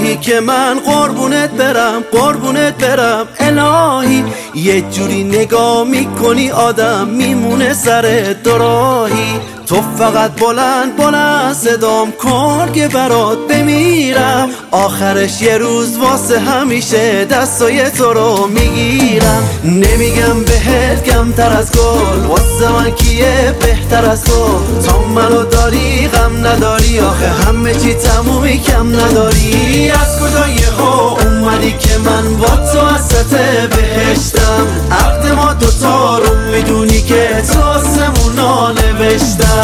الهی که من قربونت برم الهی. یه جوری نگاه میکنی آدم میمونه سر دوراهی. تو فقط بلند صدام کن که برات بمیرم. آخرش یه روز واسه همیشه دستای تو رو میگیرم. نمیگم بهت کمتر از گل، واسه من کیه بهتر از تو. تا منو داری غم نداری، آخه همه چی تمومی کم نداری. از کجا یهو اومدی که من با تو وسط بهشتم؟ عقد ما دوتا رو میدونی که تو آسمونا نوشتم.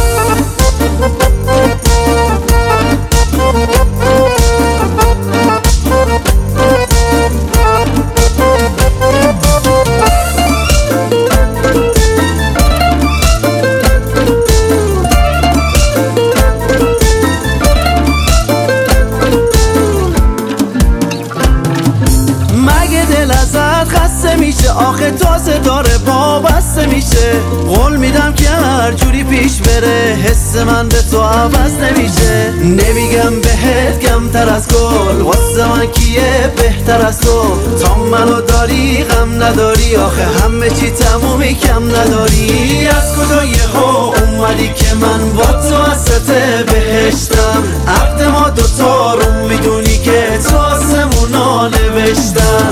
مگه دل ازت خسته میشه؟ آخه تازه داره پا بسته میشه. قول میدم که هر جوری پیش بره، حس من به تو عوض نمیشه. نمیگم بهت کمتر از گل، واسه من کیه بهتر از تو. تا منو داری غم نداری، آخه همه چی تمومی کم نداری. از کجا یهو اومدی که من با تو وسط بهشتم؟ عقد ما دوتا رو میدونی که تو آسمونا نوشتم.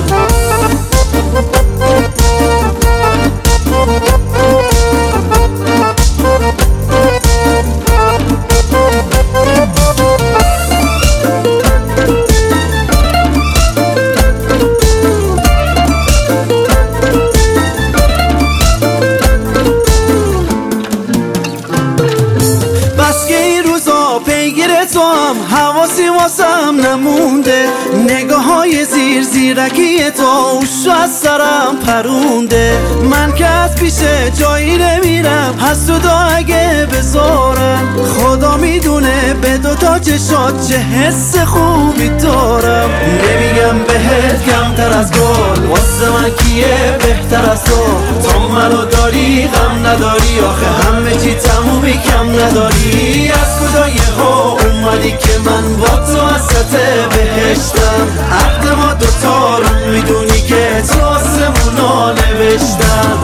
پیگیر تو هم حواسی واسم نمونده. نگاه های زیرکی تو اوشو از سرم پرونده. من که از پیشه جایی نمیرم، حسودا اگه بذارم. خدا میدونه به دوتا چشات چه حس خوبی دارم. نمیگم بهت کمتر از گل، واسه من کیه بهتر از تو. تا منو داری غم نداری، آخه همه چی تمومی کم نداری. از کجا یهو اومدی که من با تو وسط بهشتم؟ عقد ما دوتا رو میدونی که تو آسمونا نوشتم.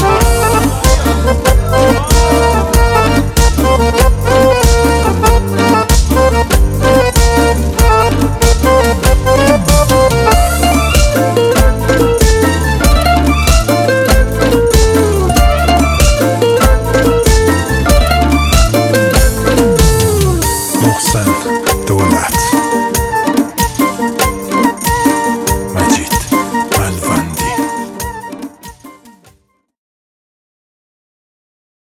محسن دولت